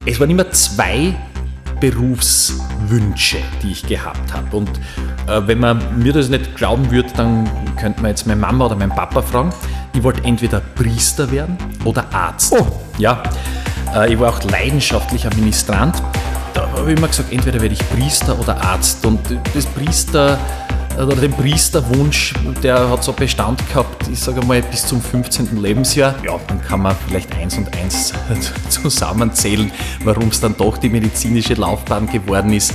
Es waren immer zwei Berufswünsche, die ich gehabt habe. Und wenn man mir das nicht glauben würde, dann könnte man jetzt meine Mama oder meinen Papa fragen. Ich wollte entweder Priester werden oder Arzt. Oh. Ja, ich war auch leidenschaftlicher Ministrant. Da habe ich immer gesagt, entweder werde ich Priester oder Arzt. Und den Priesterwunsch, der hat so Bestand gehabt, ich sage mal, bis zum 15. Lebensjahr. Ja, dann kann man vielleicht 1 und 1 zusammenzählen, warum es dann doch die medizinische Laufbahn geworden ist.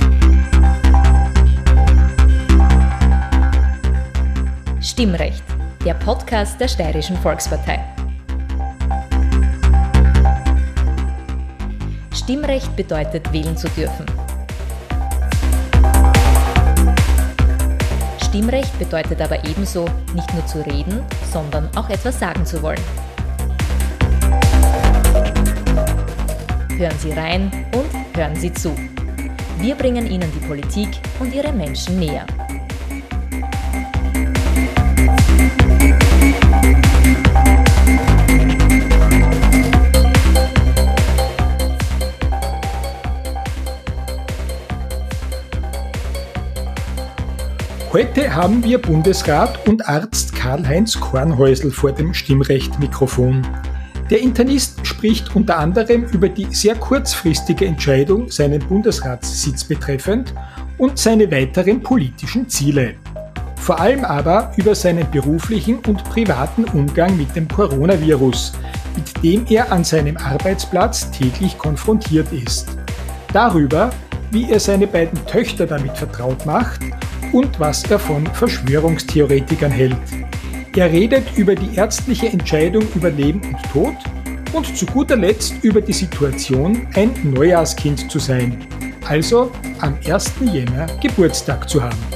Stimmrecht, der Podcast der Steirischen Volkspartei. Stimmrecht bedeutet, wählen zu dürfen. Stimmrecht bedeutet aber ebenso, nicht nur zu reden, sondern auch etwas sagen zu wollen. Hören Sie rein und hören Sie zu. Wir bringen Ihnen die Politik und ihre Menschen näher. Heute haben wir Bundesrat und Arzt Karl-Heinz Kornhäusl vor dem Stimmrecht-Mikrofon. Der Internist spricht unter anderem über die sehr kurzfristige Entscheidung, seinen Bundesratssitz betreffend und seine weiteren politischen Ziele. Vor allem aber über seinen beruflichen und privaten Umgang mit dem Coronavirus, mit dem er an seinem Arbeitsplatz täglich konfrontiert ist. Darüber, wie er seine beiden Töchter damit vertraut macht und was er von Verschwörungstheoretikern hält. Er redet über die ärztliche Entscheidung über Leben und Tod und zu guter Letzt über die Situation, ein Neujahrskind zu sein, also am 1. Jänner Geburtstag zu haben.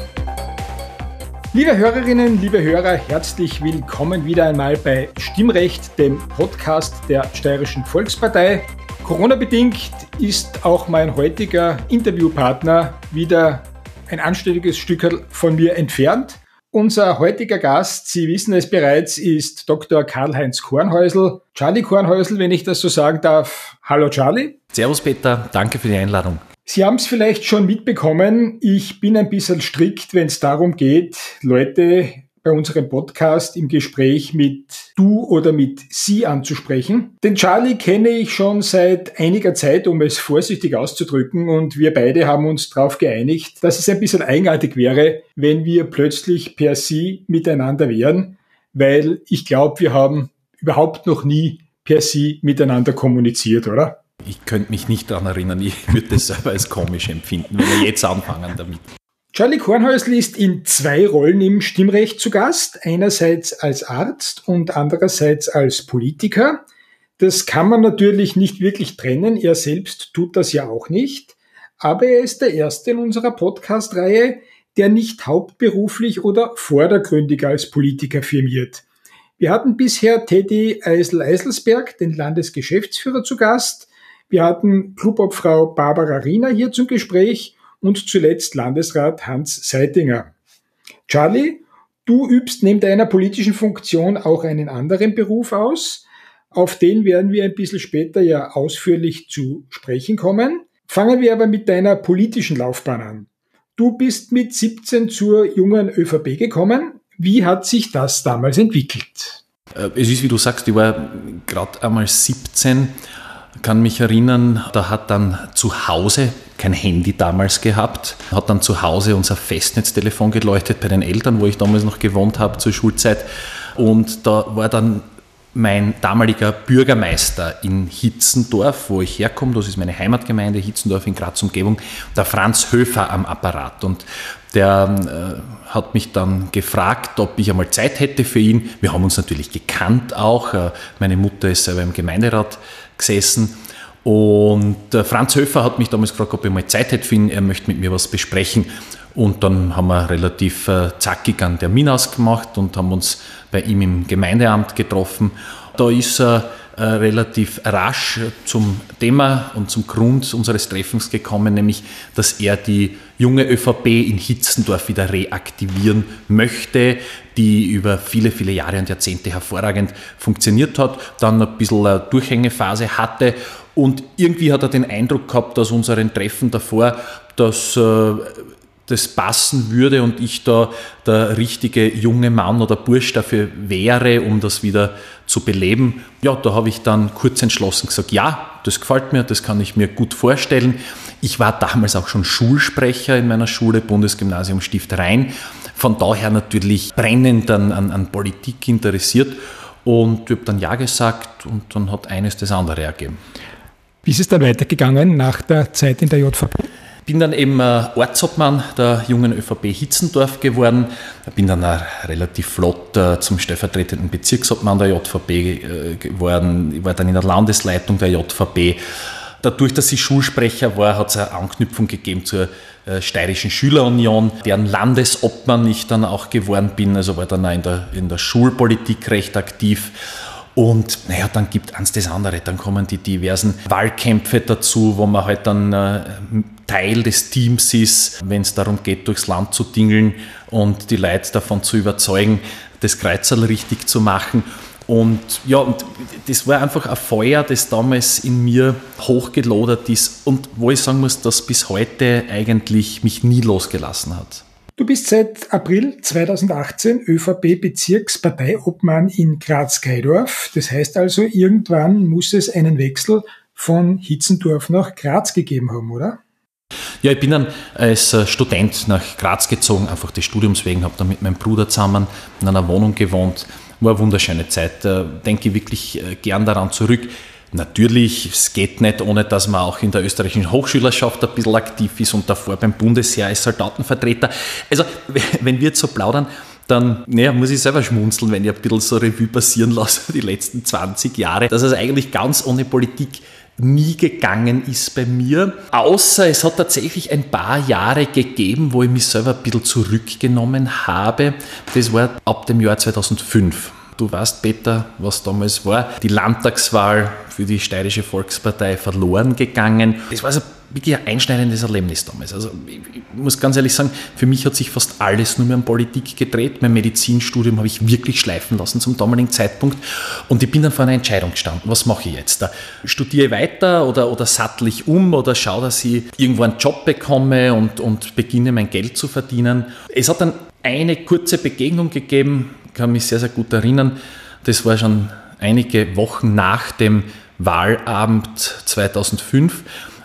Liebe Hörerinnen, liebe Hörer, herzlich willkommen wieder einmal bei Stimmrecht, dem Podcast der Steirischen Volkspartei. Corona-bedingt ist auch mein heutiger Interviewpartner wieder ein anständiges Stück von mir entfernt. Unser heutiger Gast, Sie wissen es bereits, ist Dr. Karl-Heinz Kornhäusl. Charlie Kornhäusl, wenn ich das so sagen darf. Hallo Charlie. Servus Peter, danke für die Einladung. Sie haben es vielleicht schon mitbekommen, ich bin ein bisschen strikt, wenn es darum geht, Leute bei unserem Podcast im Gespräch mit du oder mit sie anzusprechen. Den Charlie kenne ich schon seit einiger Zeit, um es vorsichtig auszudrücken, und wir beide haben uns darauf geeinigt, dass es ein bisschen eigenartig wäre, wenn wir plötzlich per sie miteinander wären, weil ich glaube, wir haben überhaupt noch nie per sie miteinander kommuniziert, oder? Ich könnte mich nicht daran erinnern, ich würde das selber als komisch empfinden, wenn wir jetzt anfangen damit. Charlie Kornhäusl ist in 2 Rollen im Stimmrecht zu Gast, einerseits als Arzt und andererseits als Politiker. Das kann man natürlich nicht wirklich trennen, er selbst tut das ja auch nicht, aber er ist der Erste in unserer Podcast-Reihe, der nicht hauptberuflich oder vordergründig als Politiker firmiert. Wir hatten bisher Teddy Eisel-Eiselsberg, den Landesgeschäftsführer, zu Gast. Wir hatten Klubobfrau Barbara Riener hier zum Gespräch und zuletzt Landesrat Hans Seitinger. Charlie, du übst neben deiner politischen Funktion auch einen anderen Beruf aus. Auf den werden wir ein bisschen später ja ausführlich zu sprechen kommen. Fangen wir aber mit deiner politischen Laufbahn an. Du bist mit 17 zur jungen ÖVP gekommen. Wie hat sich das damals entwickelt? Es ist, wie du sagst, ich war gerade einmal 17, kann mich erinnern, da hat dann zu Hause, kein Handy damals gehabt, hat dann zu Hause unser Festnetztelefon geleuchtet bei den Eltern, wo ich damals noch gewohnt habe zur Schulzeit. Und da war dann mein damaliger Bürgermeister in Hitzendorf, wo ich herkomme, das ist meine Heimatgemeinde, Hitzendorf in Graz Umgebung, der Franz Höfer am Apparat. Und der hat mich dann gefragt, ob ich einmal Zeit hätte für ihn. Wir haben uns natürlich gekannt auch. Meine Mutter ist selber im Gemeinderat gesessen. Und Franz Höfer hat mich damals gefragt, ob ich mal Zeit hätte für ihn. Er möchte mit mir was besprechen. Und dann haben wir relativ zackig einen Termin ausgemacht und haben uns bei ihm im Gemeindeamt getroffen. Da ist er relativ rasch zum Thema und zum Grund unseres Treffens gekommen, nämlich, dass er die junge ÖVP in Hitzendorf wieder reaktivieren möchte, die über viele, viele Jahre und Jahrzehnte hervorragend funktioniert hat, dann ein bisschen eine Durchhängephase hatte Und irgendwie hat er den Eindruck gehabt, dass unseren Treffen davor, dass das passen würde und ich da der richtige junge Mann oder Bursch dafür wäre, um das wieder zu beleben. Ja, da habe ich dann kurz entschlossen gesagt, ja, das gefällt mir, das kann ich mir gut vorstellen. Ich war damals auch schon Schulsprecher in meiner Schule, Bundesgymnasium Stift Rhein. Von daher natürlich brennend an Politik interessiert. Und ich habe dann ja gesagt und dann hat eines das andere ergeben. Wie ist es dann weitergegangen nach der Zeit in der JVP? Bin dann eben Ortsobmann der jungen ÖVP Hitzendorf geworden. Bin dann auch relativ flott zum stellvertretenden Bezirksobmann der JVP geworden. Ich war dann in der Landesleitung der JVP. Dadurch, dass ich Schulsprecher war, hat es eine Anknüpfung gegeben zur Steirischen Schülerunion, deren Landesobmann ich dann auch geworden bin. Also war dann auch in der Schulpolitik recht aktiv. Und naja, dann gibt eins das andere, dann kommen die diversen Wahlkämpfe dazu, wo man halt dann Teil des Teams ist, wenn es darum geht, durchs Land zu tingeln und die Leute davon zu überzeugen, das Kreuzerl richtig zu machen. Und ja, und das war einfach ein Feuer, das damals in mir hochgelodert ist und wo ich sagen muss, dass bis heute eigentlich mich nie losgelassen hat. Du bist seit April 2018 ÖVP-Bezirksparteiobmann in Graz-Geidorf. Das heißt also, irgendwann muss es einen Wechsel von Hitzendorf nach Graz gegeben haben, oder? Ja, ich bin dann als Student nach Graz gezogen, einfach des Studiums wegen, habe dann mit meinem Bruder zusammen in einer Wohnung gewohnt. War eine wunderschöne Zeit, denke ich wirklich gern daran zurück. Natürlich, es geht nicht, ohne dass man auch in der österreichischen Hochschülerschaft ein bisschen aktiv ist und davor beim Bundesheer als Soldatenvertreter. Also, wenn wir jetzt so plaudern, dann muss ich selber schmunzeln, wenn ich ein bisschen so Revue passieren lasse, die letzten 20 Jahre, dass es eigentlich ganz ohne Politik nie gegangen ist bei mir. Außer es hat tatsächlich ein paar Jahre gegeben, wo ich mich selber ein bisschen zurückgenommen habe. Das war ab dem Jahr 2005. Du weißt, Peter, was damals war. Die Landtagswahl für die Steirische Volkspartei verloren gegangen. Das war so wirklich ein einschneidendes Erlebnis damals. Also ich muss ganz ehrlich sagen, für mich hat sich fast alles nur mehr um Politik gedreht. Mein Medizinstudium habe ich wirklich schleifen lassen zum damaligen Zeitpunkt. Und ich bin dann vor einer Entscheidung gestanden. Was mache ich jetzt? Studiere ich weiter oder sattel ich um oder schaue, dass ich irgendwo einen Job bekomme und beginne mein Geld zu verdienen? Es hat dann eine kurze Begegnung gegeben, kann mich sehr, sehr gut erinnern. Das war schon einige Wochen nach dem Wahlabend 2005,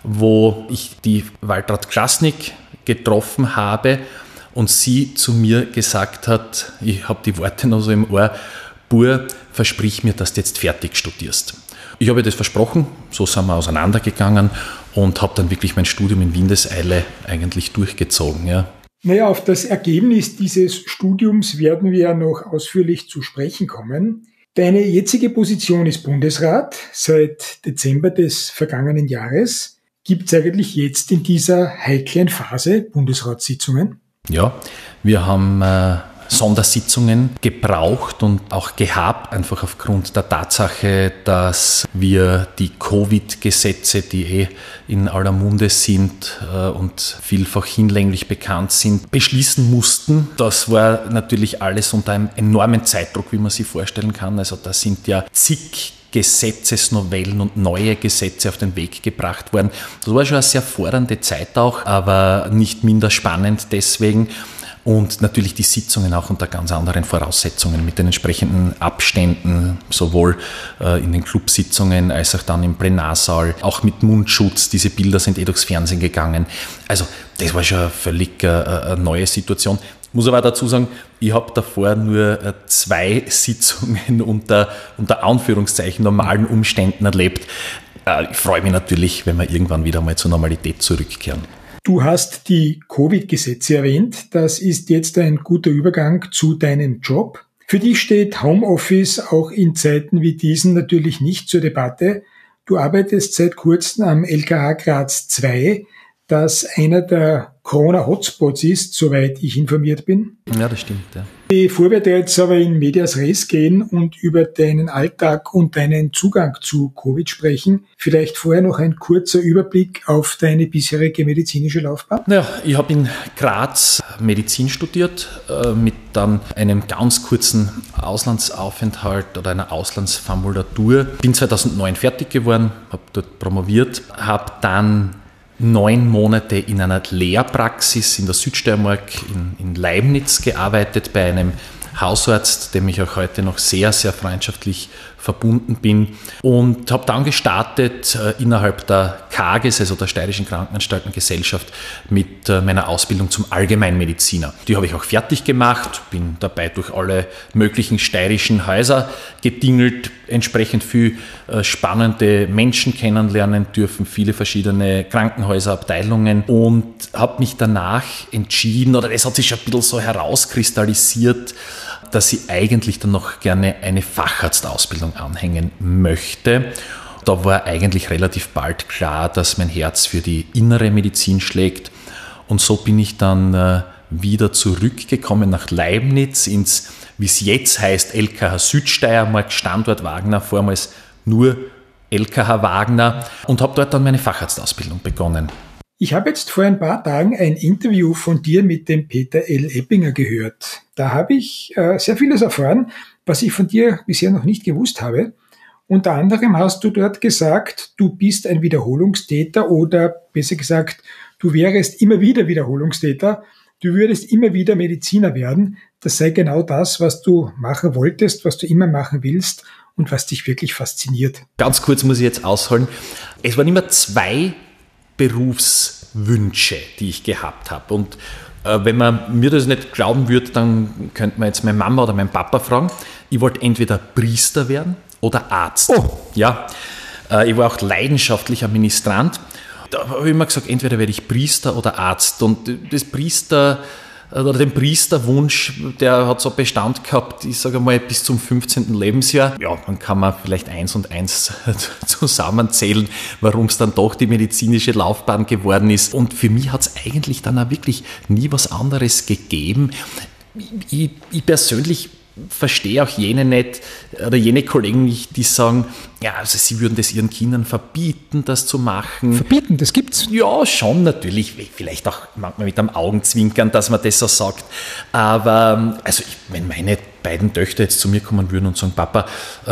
wo ich die Waltraud Klasnik getroffen habe und sie zu mir gesagt hat, ich habe die Worte noch so im Ohr, Bur, versprich mir, dass du jetzt fertig studierst. Ich habe ihr das versprochen, so sind wir auseinandergegangen und habe dann wirklich mein Studium in Windeseile eigentlich durchgezogen. Ja. Naja, auf das Ergebnis dieses Studiums werden wir noch ausführlich zu sprechen kommen. Deine jetzige Position ist Bundesrat seit Dezember des vergangenen Jahres. Gibt es eigentlich jetzt in dieser heiklen Phase Bundesratssitzungen? Ja, wir haben Sondersitzungen gebraucht und auch gehabt, einfach aufgrund der Tatsache, dass wir die Covid-Gesetze, die in aller Munde sind und vielfach hinlänglich bekannt sind, beschließen mussten. Das war natürlich alles unter einem enormen Zeitdruck, wie man sich vorstellen kann. Also da sind ja zig Gesetzesnovellen und neue Gesetze auf den Weg gebracht worden. Das war schon eine sehr fordernde Zeit auch, aber nicht minder spannend deswegen. Und natürlich die Sitzungen auch unter ganz anderen Voraussetzungen mit den entsprechenden Abständen, sowohl in den Clubsitzungen als auch dann im Plenarsaal, auch mit Mundschutz. Diese Bilder sind durchs Fernsehen gegangen. Also das war schon eine völlig neue Situation. Ich muss aber dazu sagen, ich habe davor nur 2 Sitzungen unter Anführungszeichen normalen Umständen erlebt. Ich freue mich natürlich, wenn wir irgendwann wieder mal zur Normalität zurückkehren. Du hast die Covid-Gesetze erwähnt. Das ist jetzt ein guter Übergang zu deinem Job. Für dich steht Homeoffice auch in Zeiten wie diesen natürlich nicht zur Debatte. Du arbeitest seit kurzem am LKH Graz II. das einer der Corona-Hotspots ist, soweit ich informiert bin. Ja, das stimmt, ja. Bevor wir da jetzt aber in Medias Res gehen und über deinen Alltag und deinen Zugang zu Covid sprechen, vielleicht vorher noch ein kurzer Überblick auf deine bisherige medizinische Laufbahn. Ja, ich habe in Graz Medizin studiert, mit dann einem ganz kurzen Auslandsaufenthalt oder einer Auslandsformulatur. Bin 2009 fertig geworden, habe dort promoviert, habe dann 9 Monate in einer Lehrpraxis in der Südsteiermark in Leibniz gearbeitet bei einem Hausarzt, dem ich auch heute noch sehr, sehr freundschaftlich verbunden bin, und habe dann gestartet innerhalb der KAGES, also der Steirischen Krankenanstaltengesellschaft, mit meiner Ausbildung zum Allgemeinmediziner. Die habe ich auch fertig gemacht, bin dabei durch alle möglichen steirischen Häuser gedingelt, entsprechend viel spannende Menschen kennenlernen dürfen, viele verschiedene Krankenhäuser, Abteilungen, und habe mich danach entschieden, oder es hat sich schon ein bisschen so herauskristallisiert, dass ich eigentlich dann noch gerne eine Facharztausbildung anhängen möchte. Da war eigentlich relativ bald klar, dass mein Herz für die innere Medizin schlägt. Und so bin ich dann wieder zurückgekommen nach Leibniz ins, wie es jetzt heißt, LKH Südsteiermark, Standort Wagner, vormals nur LKH Wagner, und habe dort dann meine Facharztausbildung begonnen. Ich habe jetzt vor ein paar Tagen ein Interview von dir mit dem Peter L. Eppinger gehört. Da habe ich sehr vieles erfahren, was ich von dir bisher noch nicht gewusst habe. Unter anderem hast du dort gesagt, du bist ein Wiederholungstäter, oder besser gesagt, du wärst immer wieder Wiederholungstäter. Du würdest immer wieder Mediziner werden. Das sei genau das, was du machen wolltest, was du immer machen willst und was dich wirklich fasziniert. Ganz kurz muss ich jetzt ausholen. Es waren immer 2 Berufswünsche, die ich gehabt habe. Und wenn man mir das nicht glauben würde, dann könnte man jetzt meine Mama oder meinen Papa fragen. Ich wollte entweder Priester werden oder Arzt. Oh. Ja, ich war auch leidenschaftlicher Ministrant. Da habe ich immer gesagt, entweder werde ich Priester oder Arzt. Und das den Priesterwunsch, der hat so Bestand gehabt, ich sage mal, bis zum 15. Lebensjahr. Ja, dann kann man vielleicht 1 und 1 zusammenzählen, warum es dann doch die medizinische Laufbahn geworden ist. Und für mich hat es eigentlich dann auch wirklich nie was anderes gegeben. Ich persönlich verstehe auch jene nicht, oder jene Kollegen nicht, die sagen, ja, also sie würden das ihren Kindern verbieten, das zu machen. Verbieten, das gibt's? Ja, schon natürlich, vielleicht auch manchmal mit einem Augenzwinkern, dass man das so sagt. Aber also wenn meine beiden Töchter jetzt zu mir kommen würden und sagen, Papa,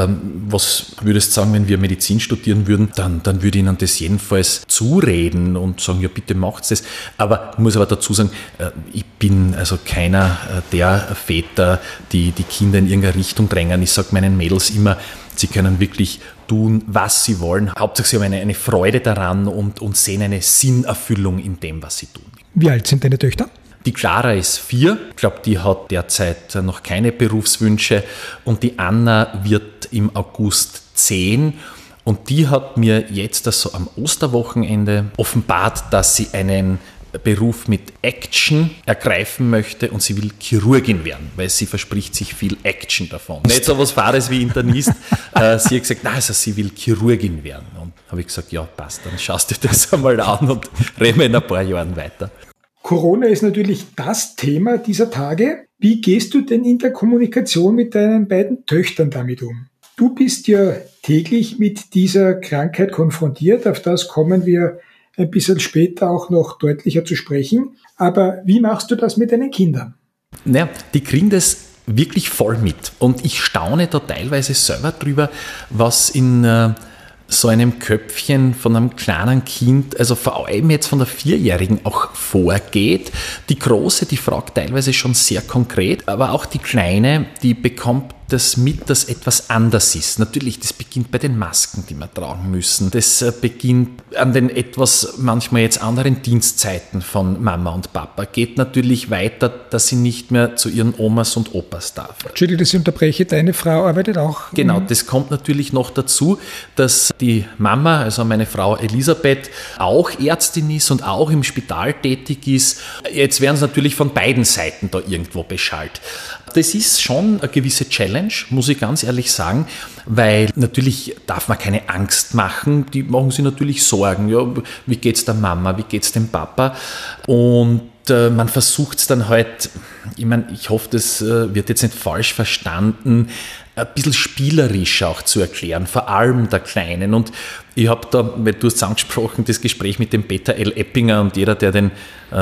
was würdest du sagen, wenn wir Medizin studieren würden, dann würde ich ihnen das jedenfalls zureden und sagen, ja, bitte macht's das. Aber ich muss aber dazu sagen, ich bin also keiner der Väter, die Kinder in irgendeine Richtung drängen. Ich sage meinen Mädels immer, sie können wirklich tun, was sie wollen. Hauptsache sie haben eine Freude daran und sehen eine Sinnerfüllung in dem, was sie tun. Wie alt sind deine Töchter? Die Clara ist 4, ich glaube, die hat derzeit noch keine Berufswünsche, und die Anna wird im August 10, und die hat mir jetzt also am Osterwochenende offenbart, dass sie einen Beruf mit Action ergreifen möchte, und sie will Chirurgin werden, weil sie verspricht sich viel Action davon. Nicht so was Fahres wie Internist. Sie hat gesagt, nein, also sie will Chirurgin werden. Und habe ich gesagt, ja, passt, dann schaust du das einmal an und reden wir in ein paar Jahren weiter. Corona ist natürlich das Thema dieser Tage. Wie gehst du denn in der Kommunikation mit deinen beiden Töchtern damit um? Du bist ja täglich mit dieser Krankheit konfrontiert, auf das kommen wir ein bisschen später auch noch deutlicher zu sprechen. Aber wie machst du das mit deinen Kindern? Naja, die kriegen das wirklich voll mit. Und ich staune da teilweise selber drüber, was in so einem Köpfchen von einem kleinen Kind, also vor allem jetzt von der 4-Jährigen auch vorgeht. Die Große, die fragt teilweise schon sehr konkret, aber auch die Kleine, die bekommt das mit, dass etwas anders ist. Natürlich, das beginnt bei den Masken, die wir tragen müssen. Das beginnt an den etwas manchmal jetzt anderen Dienstzeiten von Mama und Papa. Geht natürlich weiter, dass sie nicht mehr zu ihren Omas und Opas darf. Entschuldigung, dass ich unterbreche, deine Frau arbeitet auch? Genau, das kommt natürlich noch dazu, dass die Mama, also meine Frau Elisabeth, auch Ärztin ist und auch im Spital tätig ist. Jetzt werden sie natürlich von beiden Seiten da irgendwo beschallt. Das ist schon eine gewisse Challenge Challenge, muss ich ganz ehrlich sagen, weil natürlich darf man keine Angst machen, die machen sich natürlich Sorgen, ja, wie geht's der Mama, wie geht's dem Papa, und man versucht es dann halt, ich hoffe, das wird jetzt nicht falsch verstanden, ein bisschen spielerisch auch zu erklären, vor allem der Kleinen. Und ich habe da, weil du hast angesprochen, das Gespräch mit dem Peter L. Eppinger, und jeder, der den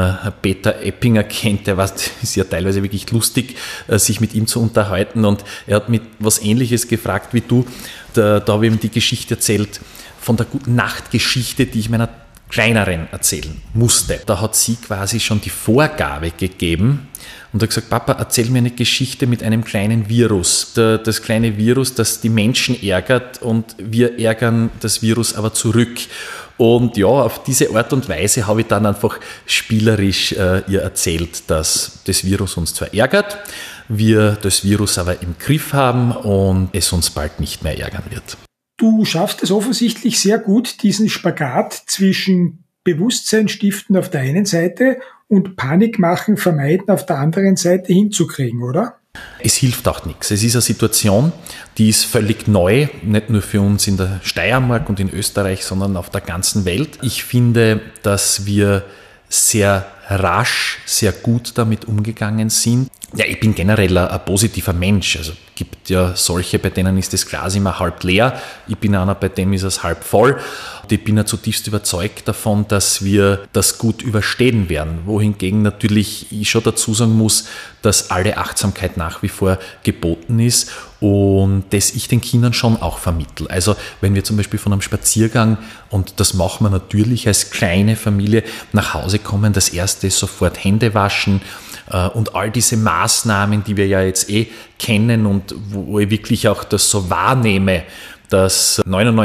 Peter Eppinger kennt, der weiß, das ist ja teilweise wirklich lustig, sich mit ihm zu unterhalten. Und er hat mich was Ähnliches gefragt wie du. Da habe ich ihm die Geschichte erzählt von der Gute-Nacht-Geschichte, die ich meiner Kleineren erzählen musste. Da hat sie quasi schon die Vorgabe gegeben und hat gesagt, Papa, erzähl mir eine Geschichte mit einem kleinen Virus. Das kleine Virus, das die Menschen ärgert, und wir ärgern das Virus aber zurück. Und ja, auf diese Art und Weise habe ich dann einfach spielerisch ihr erzählt, dass das Virus uns zwar ärgert, wir das Virus aber im Griff haben und es uns bald nicht mehr ärgern wird. Du schaffst es offensichtlich sehr gut, diesen Spagat zwischen Bewusstsein stiften auf der einen Seite und Panik machen, vermeiden auf der anderen Seite hinzukriegen, oder? Es hilft auch nichts. Es ist eine Situation, die ist völlig neu, nicht nur für uns in der Steiermark und in Österreich, sondern auf der ganzen Welt. Ich finde, dass wir sehr rasch, sehr gut damit umgegangen sind. Ja, ich bin generell ein positiver Mensch. Also gibt ja solche, bei denen ist das Glas immer halb leer. Ich bin einer, bei dem ist es halb voll. Und ich bin ja zutiefst überzeugt davon, dass wir das gut überstehen werden. Wohingegen natürlich ich schon dazu sagen muss, dass alle Achtsamkeit nach wie vor geboten ist und das ich den Kindern schon auch vermittle. Also wenn wir zum Beispiel von einem Spaziergang, und das machen wir natürlich als kleine Familie, nach Hause kommen, das erste ist sofort Hände waschen, und all diese Maßnahmen, die wir ja jetzt kennen und wo ich wirklich auch das so wahrnehme, dass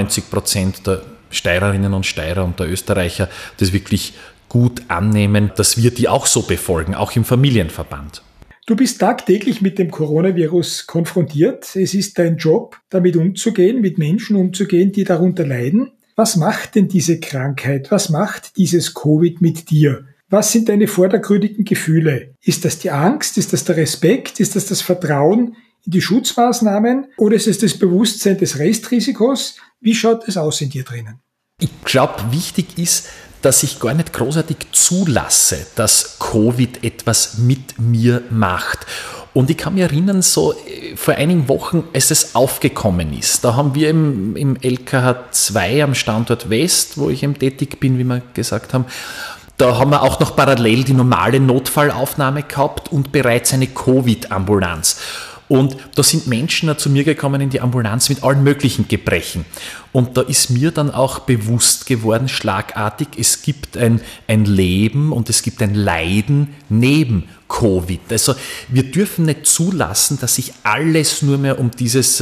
99% der Steirerinnen und Steirer und der Österreicher das wirklich gut annehmen, dass wir die auch so befolgen, auch im Familienverband. Du bist tagtäglich mit dem Coronavirus konfrontiert. Es ist dein Job, damit umzugehen, mit Menschen umzugehen, die darunter leiden. Was macht denn diese Krankheit? Was macht dieses Covid mit dir? Was sind deine vordergründigen Gefühle? Ist das die Angst? Ist das der Respekt? Ist das Vertrauen in die Schutzmaßnahmen? Oder ist es das Bewusstsein des Restrisikos? Wie schaut es aus in dir drinnen? Ich glaube, wichtig ist, dass ich gar nicht großartig zulasse, dass Covid etwas mit mir macht. Und ich kann mich erinnern, so vor einigen Wochen, als es aufgekommen ist, da haben wir im LKH 2 am Standort West, wo ich eben tätig bin, wie wir gesagt haben, da haben wir auch noch parallel die normale Notfallaufnahme gehabt und bereits eine Covid-Ambulanz. Und da sind Menschen zu mir gekommen in die Ambulanz mit allen möglichen Gebrechen. Und da ist mir dann auch bewusst geworden, schlagartig, es gibt ein Leben und es gibt ein Leiden neben Covid. Also wir dürfen nicht zulassen, dass sich alles nur mehr um dieses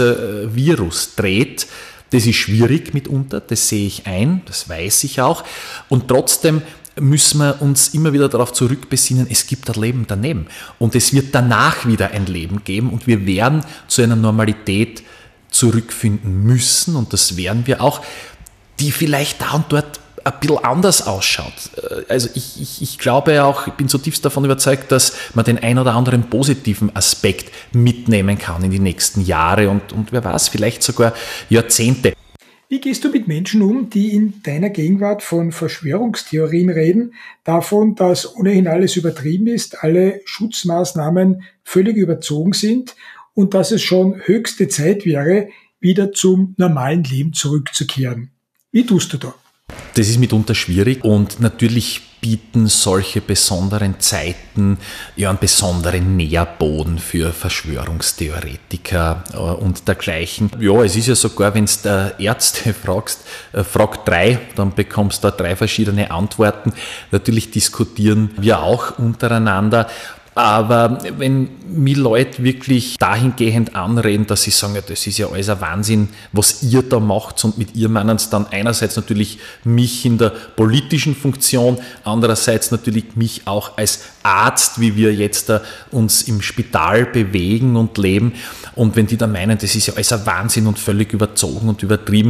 Virus dreht. Das ist schwierig mitunter, das sehe ich ein, das weiß ich auch. Und trotzdem müssen wir uns immer wieder darauf zurückbesinnen, es gibt ein Leben daneben und es wird danach wieder ein Leben geben und wir werden zu einer Normalität zurückfinden müssen, und das werden wir auch, die vielleicht da und dort ein bisschen anders ausschaut. Also ich glaube auch, ich bin zutiefst davon überzeugt, dass man den ein oder anderen positiven Aspekt mitnehmen kann in die nächsten Jahre und wer weiß, vielleicht sogar Jahrzehnte. Wie gehst du mit Menschen um, die in deiner Gegenwart von Verschwörungstheorien reden, davon, dass ohnehin alles übertrieben ist, alle Schutzmaßnahmen völlig überzogen sind und dass es schon höchste Zeit wäre, wieder zum normalen Leben zurückzukehren? Wie tust du da? Das ist mitunter schwierig und natürlich bieten solche besonderen Zeiten ja einen besonderen Nährboden für Verschwörungstheoretiker und dergleichen. Ja, es ist ja sogar, wenn du Ärzte fragst, frag 3, dann bekommst du da 3 verschiedene Antworten. Natürlich diskutieren wir auch untereinander. Aber wenn mich Leute wirklich dahingehend anreden, dass sie sagen, ja, das ist ja alles ein Wahnsinn, was ihr da macht, und mit ihr meinen sie dann einerseits natürlich mich in der politischen Funktion, andererseits natürlich mich auch als Arzt, wie wir jetzt uns im Spital bewegen und leben. Und wenn die dann meinen, das ist ja alles ein Wahnsinn und völlig überzogen und übertrieben,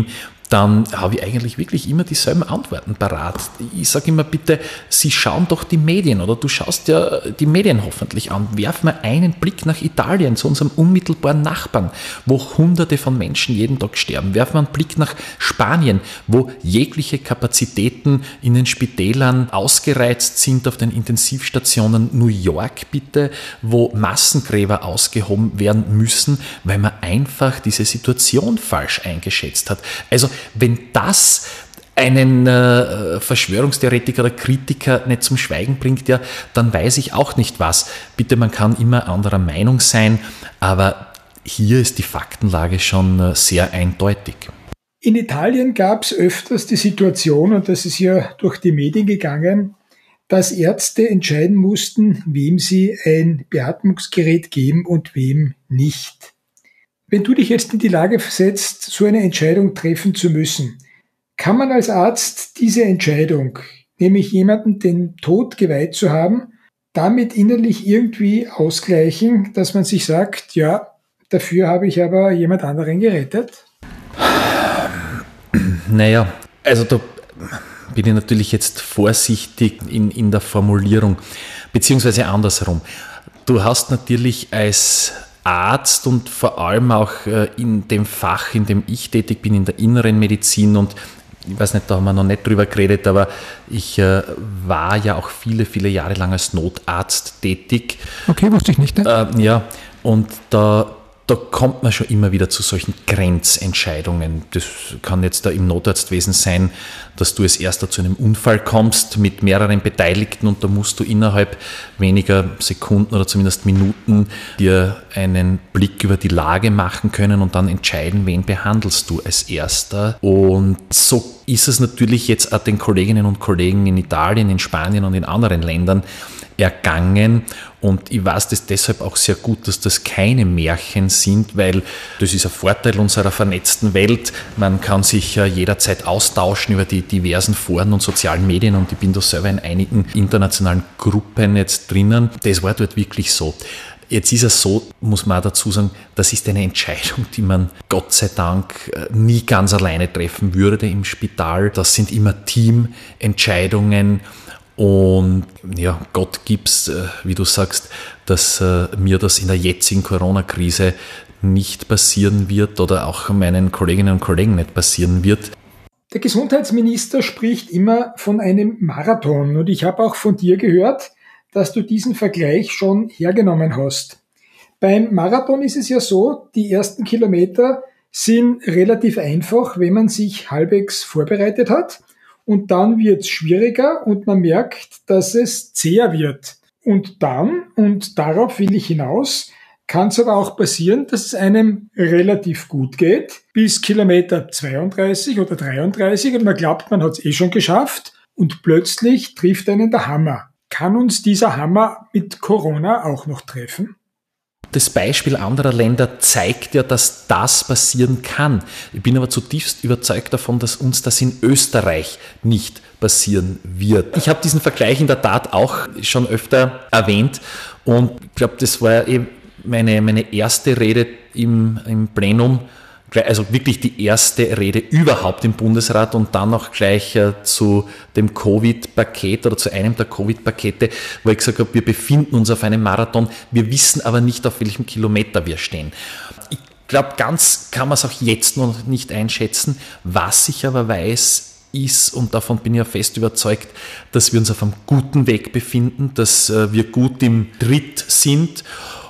dann habe ich eigentlich wirklich immer dieselben Antworten parat. Ich sage immer, bitte, Sie schauen doch die Medien oder du schaust ja die Medien hoffentlich an. Werf mal einen Blick nach Italien, zu unserem unmittelbaren Nachbarn, wo Hunderte von Menschen jeden Tag sterben. Werf mal einen Blick nach Spanien, wo jegliche Kapazitäten in den Spitälern ausgereizt sind, auf den Intensivstationen. New York bitte, wo Massengräber ausgehoben werden müssen, weil man einfach diese Situation falsch eingeschätzt hat. Also wenn das einen Verschwörungstheoretiker oder Kritiker nicht zum Schweigen bringt, ja, dann weiß ich auch nicht was. Bitte, man kann immer anderer Meinung sein, aber hier ist die Faktenlage schon sehr eindeutig. In Italien gab es öfters die Situation, und das ist ja durch die Medien gegangen, dass Ärzte entscheiden mussten, wem sie ein Beatmungsgerät geben und wem nicht. Wenn du dich jetzt in die Lage versetzt, so eine Entscheidung treffen zu müssen, kann man als Arzt diese Entscheidung, nämlich jemanden den Tod geweiht zu haben, damit innerlich irgendwie ausgleichen, dass man sich sagt, ja, dafür habe ich aber jemand anderen gerettet? Naja, also da bin ich natürlich jetzt vorsichtig in der Formulierung, beziehungsweise andersherum. Du hast natürlich als Arzt und vor allem auch in dem Fach, in dem ich tätig bin, in der inneren Medizin, und ich weiß nicht, da haben wir noch nicht drüber geredet, aber ich war ja auch viele, viele Jahre lang als Notarzt tätig. Okay, wusste ich nicht. Ne? Ja, und da kommt man schon immer wieder zu solchen Grenzentscheidungen. Das kann jetzt da im Notarztwesen sein, dass du als Erster zu einem Unfall kommst mit mehreren Beteiligten und da musst du innerhalb weniger Sekunden oder zumindest Minuten dir einen Blick über die Lage machen können und dann entscheiden, wen behandelst du als Erster. Und so ist es natürlich jetzt auch den Kolleginnen und Kollegen in Italien, in Spanien und in anderen Ländern ergangen, und ich weiß das deshalb auch sehr gut, dass das keine Märchen sind, weil das ist ein Vorteil unserer vernetzten Welt. Man kann sich jederzeit austauschen über die diversen Foren und sozialen Medien, und ich bin da selber in einigen internationalen Gruppen jetzt drinnen. Das war dort wirklich so. Jetzt ist es so, muss man auch dazu sagen, das ist eine Entscheidung, die man Gott sei Dank nie ganz alleine treffen würde im Spital. Das sind immer Teamentscheidungen. Und ja, Gott gibt's, wie du sagst, dass mir das in der jetzigen Corona-Krise nicht passieren wird oder auch meinen Kolleginnen und Kollegen nicht passieren wird. Der Gesundheitsminister spricht immer von einem Marathon, und ich habe auch von dir gehört, dass du diesen Vergleich schon hergenommen hast. Beim Marathon ist es ja so, die ersten Kilometer sind relativ einfach, wenn man sich halbwegs vorbereitet hat. Und dann wird es schwieriger und man merkt, dass es zäher wird. Und dann, und darauf will ich hinaus, kann es aber auch passieren, dass es einem relativ gut geht, bis Kilometer 32 oder 33 und man glaubt, man hat es schon geschafft und plötzlich trifft einen der Hammer. Kann uns dieser Hammer mit Corona auch noch treffen? Das Beispiel anderer Länder zeigt ja, dass das passieren kann. Ich bin aber zutiefst überzeugt davon, dass uns das in Österreich nicht passieren wird. Ich habe diesen Vergleich in der Tat auch schon öfter erwähnt, und ich glaube, das war eben meine erste Rede im Plenum, also wirklich die erste Rede überhaupt im Bundesrat, und dann auch gleich zu dem Covid-Paket oder zu einem der Covid-Pakete, wo ich gesagt habe, wir befinden uns auf einem Marathon, wir wissen aber nicht, auf welchem Kilometer wir stehen. Ich glaube, ganz kann man es auch jetzt noch nicht einschätzen. Was ich aber weiß, ist, und davon bin ich ja fest überzeugt, dass wir uns auf einem guten Weg befinden, dass wir gut im Tritt sind,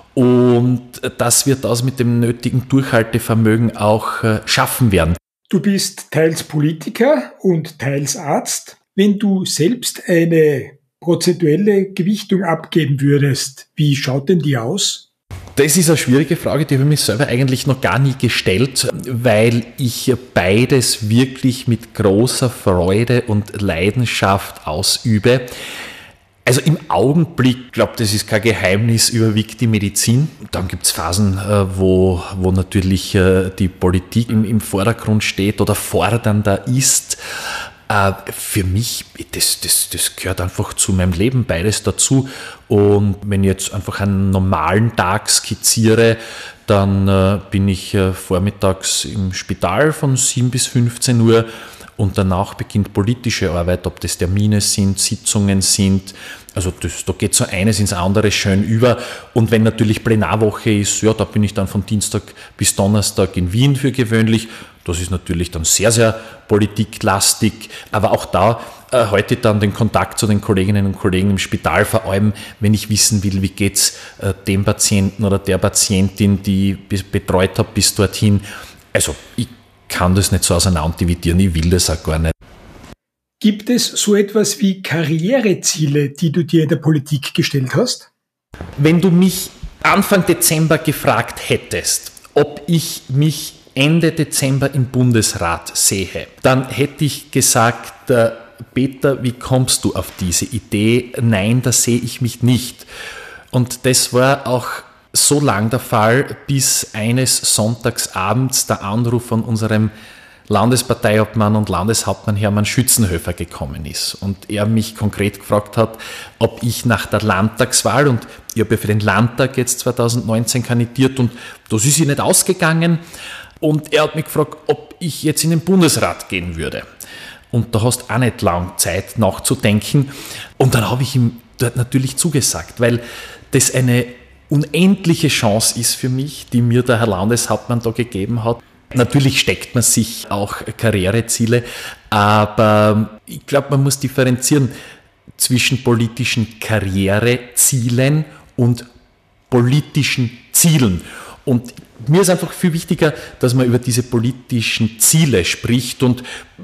und dass wir das mit dem nötigen Durchhaltevermögen auch schaffen werden. Du bist teils Politiker und teils Arzt. Wenn du selbst eine prozentuelle Gewichtung abgeben würdest, wie schaut denn die aus? Das ist eine schwierige Frage, die habe ich mir selber eigentlich noch gar nie gestellt, weil ich beides wirklich mit großer Freude und Leidenschaft ausübe. Also im Augenblick, glaube das ist kein Geheimnis, überwiegt die Medizin. Dann gibt es Phasen, wo natürlich die Politik im Vordergrund steht oder fordernder ist. Für mich, das gehört einfach zu meinem Leben, beides dazu. Und wenn ich jetzt einfach einen normalen Tag skizziere, dann bin ich vormittags im Spital von 7 bis 15 Uhr und danach beginnt politische Arbeit, ob das Termine sind, Sitzungen sind. Also da geht so eines ins andere schön über. Und wenn natürlich Plenarwoche ist, ja, da bin ich dann von Dienstag bis Donnerstag in Wien für gewöhnlich. Das ist natürlich dann sehr, sehr politiklastig. Aber auch da heute dann den Kontakt zu den Kolleginnen und Kollegen im Spital, vor allem wenn ich wissen will, wie geht's dem Patienten oder der Patientin, die ich betreut habe, bis dorthin. Also ich kann das nicht so auseinander dividieren, ich will das auch gar nicht. Gibt es so etwas wie Karriereziele, die du dir in der Politik gestellt hast? Wenn du mich Anfang Dezember gefragt hättest, ob ich mich Ende Dezember im Bundesrat sehe, dann hätte ich gesagt, Peter, wie kommst du auf diese Idee? Nein, da sehe ich mich nicht. Und das war auch so lang der Fall, bis eines Sonntagsabends der Anruf von unserem Landesparteiobmann und Landeshauptmann Hermann Schützenhöfer gekommen ist und er mich konkret gefragt hat, ob ich nach der Landtagswahl, und ich habe ja für den Landtag jetzt 2019 kandidiert und das ist ihm nicht ausgegangen, und er hat mich gefragt, ob ich jetzt in den Bundesrat gehen würde. Und da hast du auch nicht lang Zeit nachzudenken. Und dann habe ich ihm dort natürlich zugesagt, weil das eine unendliche Chance ist für mich, die mir der Herr Landeshauptmann da gegeben hat. Natürlich steckt man sich auch Karriereziele, aber ich glaube, man muss differenzieren zwischen politischen Karrierezielen und politischen Zielen. Und mir ist einfach viel wichtiger, dass man über diese politischen Ziele spricht, und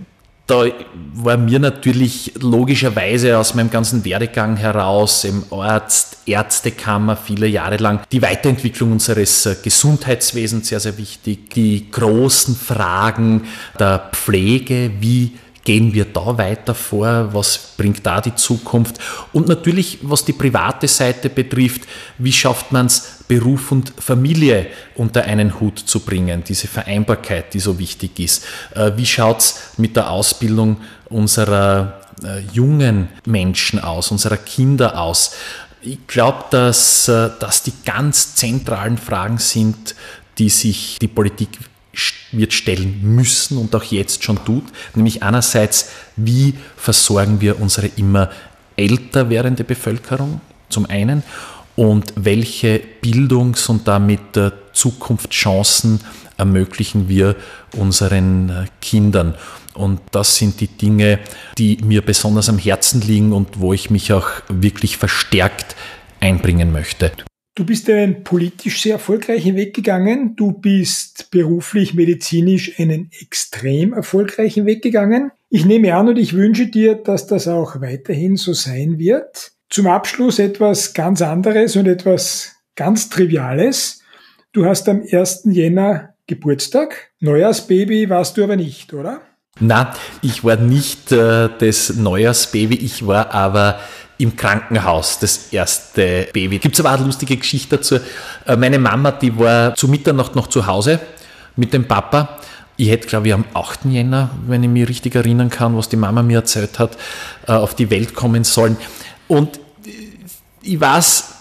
da war mir natürlich logischerweise aus meinem ganzen Werdegang heraus im Arzt, Ärztekammer viele Jahre lang die Weiterentwicklung unseres Gesundheitswesens sehr, sehr wichtig. Die großen Fragen der Pflege, wie gehen wir da weiter vor, was bringt da die Zukunft? Und natürlich, was die private Seite betrifft, wie schafft man es, Beruf und Familie unter einen Hut zu bringen, diese Vereinbarkeit, die so wichtig ist. Wie schaut es mit der Ausbildung unserer jungen Menschen aus, unserer Kinder aus? Ich glaube, dass das die ganz zentralen Fragen sind, die sich die Politik wird stellen müssen und auch jetzt schon tut, nämlich einerseits, wie versorgen wir unsere immer älter werdende Bevölkerung zum einen, und welche Bildungs- und damit Zukunftschancen ermöglichen wir unseren Kindern. Und das sind die Dinge, die mir besonders am Herzen liegen und wo ich mich auch wirklich verstärkt einbringen möchte. Du bist einen politisch sehr erfolgreichen Weg gegangen. Du bist beruflich, medizinisch einen extrem erfolgreichen Weg gegangen. Ich nehme an und ich wünsche dir, dass das auch weiterhin so sein wird. Zum Abschluss etwas ganz anderes und etwas ganz Triviales. Du hast am 1. Jänner Geburtstag. Neujahrsbaby warst du aber nicht, oder? Na, ich war nicht das Neujahrsbaby, ich war aber im Krankenhaus das erste Baby. Gibt es aber auch eine lustige Geschichte dazu. Meine Mama, die war zu Mitternacht noch zu Hause mit dem Papa. Ich hätte, glaube ich, am 8. Jänner, wenn ich mich richtig erinnern kann, was die Mama mir erzählt hat, auf die Welt kommen sollen. Und ich weiß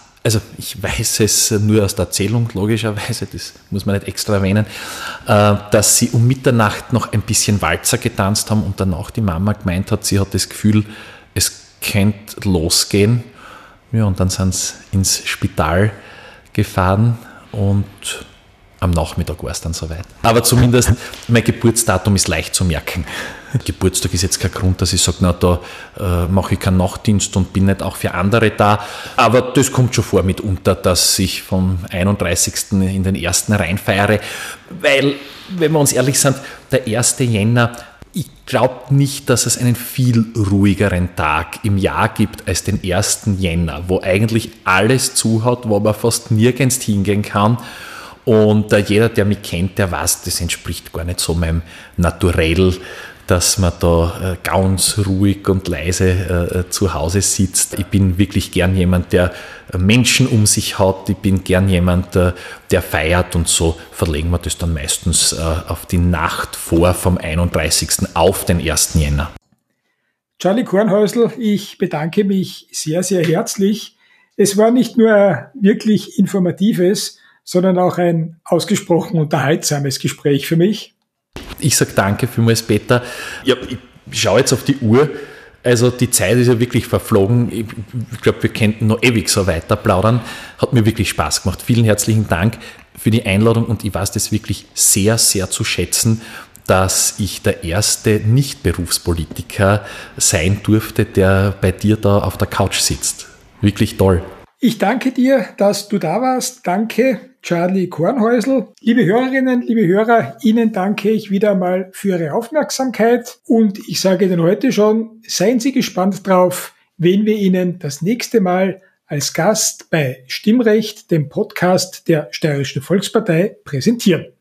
es nur aus der Erzählung, logischerweise, das muss man nicht extra erwähnen, dass sie um Mitternacht noch ein bisschen Walzer getanzt haben und danach die Mama gemeint hat, sie hat das Gefühl, es könnte losgehen. Ja, und dann sind sie ins Spital gefahren und am Nachmittag war es dann soweit. Aber zumindest mein Geburtsdatum ist leicht zu merken. Geburtstag ist jetzt kein Grund, dass ich sage, na, da mache ich keinen Nachtdienst und bin nicht auch für andere da. Aber das kommt schon vor mitunter, dass ich vom 31. in den 1. reinfeiere. Weil, wenn wir uns ehrlich sind, der 1. Jänner, ich glaube nicht, dass es einen viel ruhigeren Tag im Jahr gibt als den 1. Jänner, wo eigentlich alles zu hat, wo man fast nirgends hingehen kann. Und jeder, der mich kennt, der weiß, das entspricht gar nicht so meinem Naturell, dass man da ganz ruhig und leise zu Hause sitzt. Ich bin wirklich gern jemand, der Menschen um sich hat. Ich bin gern jemand, der feiert, und so verlegen wir das dann meistens auf die Nacht vor vom 31. auf den 1. Jänner. Charlie Kornhäusl, ich bedanke mich sehr, sehr herzlich. Es war nicht nur ein wirklich informatives, sondern auch ein ausgesprochen unterhaltsames Gespräch für mich. Ich sage danke vielmals, Peter. Ja, ich schaue jetzt auf die Uhr. Also die Zeit ist ja wirklich verflogen. Ich glaube, wir könnten noch ewig so weiter plaudern. Hat mir wirklich Spaß gemacht. Vielen herzlichen Dank für die Einladung und ich weiß das wirklich sehr, sehr zu schätzen, dass ich der erste Nicht-Berufspolitiker sein durfte, der bei dir da auf der Couch sitzt. Wirklich toll. Ich danke dir, dass du da warst. Danke, Charlie Kornhäusl. Liebe Hörerinnen, liebe Hörer, Ihnen danke ich wieder einmal für Ihre Aufmerksamkeit. Und ich sage Ihnen heute schon, seien Sie gespannt drauf, wen wir Ihnen das nächste Mal als Gast bei Stimmrecht, dem Podcast der Steirischen Volkspartei, präsentieren.